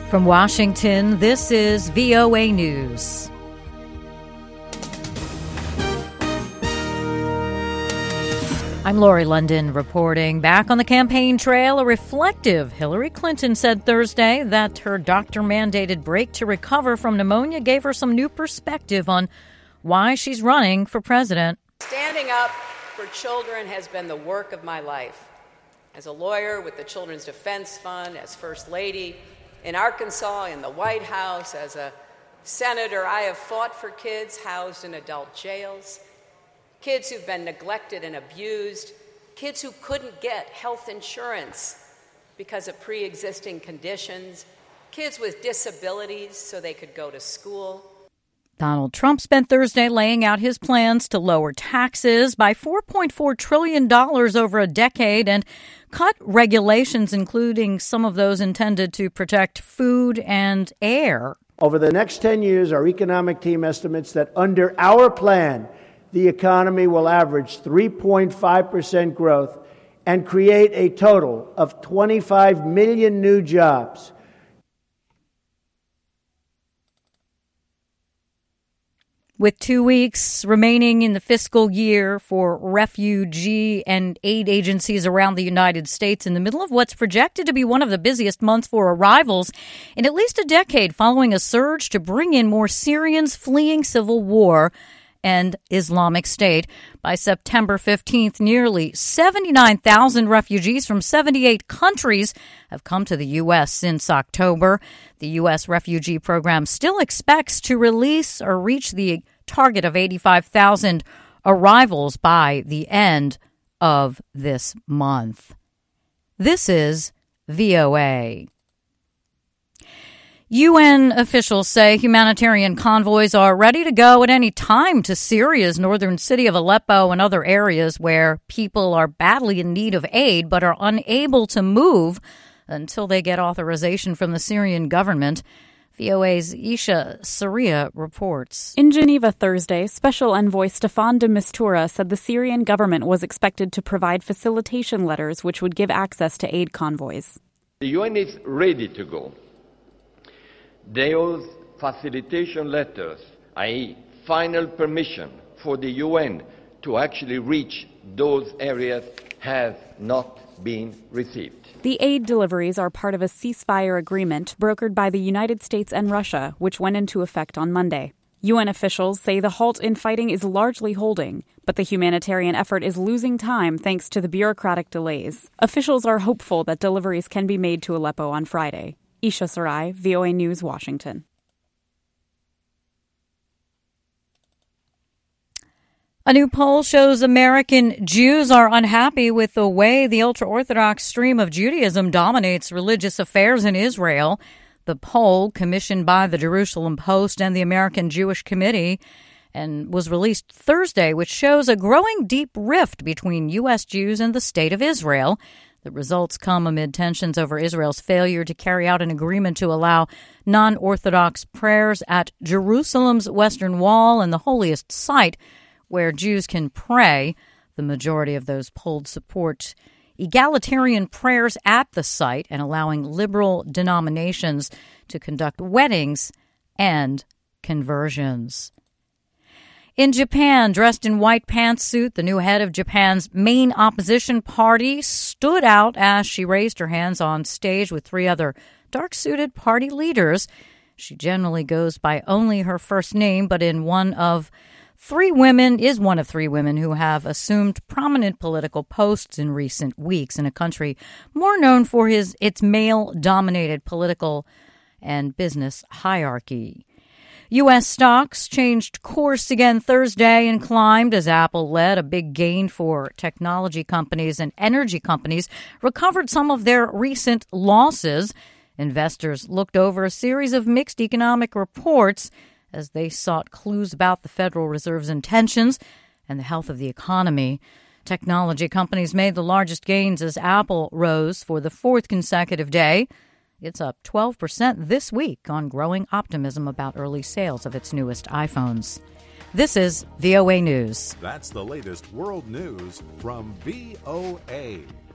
From Washington, this is VOA News. I'm Lori London reporting. Back on the campaign trail, a reflective Hillary Clinton said Thursday that her doctor-mandated break to recover from pneumonia gave her some new perspective on why she's running for president. Standing up for children has been the work of my life. As a lawyer with the Children's Defense Fund, as First Lady in Arkansas, in the White House, as a senator, I have fought for kids housed in adult jails, kids who've been neglected and abused, kids who couldn't get health insurance because of pre-existing conditions, kids with disabilities so they could go to school. Donald Trump spent Thursday laying out his plans to lower taxes by $4.4 trillion over a decade and cut regulations, including some of those intended to protect food and air. Over the next 10 years, our economic team estimates that under our plan, the economy will average 3.5% growth and create a total of 25 million new jobs. With 2 weeks remaining in the fiscal year for refugee and aid agencies around the United States, in the middle of what's projected to be one of the busiest months for arrivals in at least a decade, following a surge to bring in more Syrians fleeing civil war and Islamic State. By September 15th, nearly 79,000 refugees from 78 countries have come to the U.S. since October. The U.S. refugee program still expects to release or reach the target of 85,000 arrivals by the end of this month. This is VOA. UN officials say humanitarian convoys are ready to go at any time to Syria's northern city of Aleppo and other areas where people are badly in need of aid but are unable to move until they get authorization from the Syrian government. VOA's Isha Saria reports. In Geneva Thursday, Special Envoy Staffan de Mistura said the Syrian government was expected to provide facilitation letters which would give access to aid convoys. The UN is ready to go. Those facilitation letters, i.e. final permission for the UN to actually reach those areas, have not been received. The aid deliveries are part of a ceasefire agreement brokered by the United States and Russia, which went into effect on Monday. UN officials say the halt in fighting is largely holding, but the humanitarian effort is losing time thanks to the bureaucratic delays. Officials are hopeful that deliveries can be made to Aleppo on Friday. Isha Sarai, VOA News, Washington. A new poll shows American Jews are unhappy with the way the ultra-Orthodox stream of Judaism dominates religious affairs in Israel. The poll, commissioned by the Jerusalem Post and the American Jewish Committee, and was released Thursday, which shows a growing deep rift between U.S. Jews and the State of Israel. The results come amid tensions over Israel's failure to carry out an agreement to allow non-Orthodox prayers at Jerusalem's Western Wall and the holiest site where Jews can pray. The majority of those polled support egalitarian prayers at the site and allowing liberal denominations to conduct weddings and conversions. In Japan, dressed in white pantsuit, the new head of Japan's main opposition party stood out as she raised her hands on stage with three other dark-suited party leaders. She generally goes by only her first name, but is one of three women who have assumed prominent political posts in recent weeks in a country more known for its male-dominated political and business hierarchy. U.S. stocks changed course again Thursday and climbed as Apple led a big gain for technology companies, and energy companies recovered some of their recent losses. Investors looked over a series of mixed economic reports as they sought clues about the Federal Reserve's intentions and the health of the economy. Technology companies made the largest gains as Apple rose for the fourth consecutive day. It's up 12% this week on growing optimism about early sales of its newest iPhones. This is VOA News. That's the latest world news from VOA.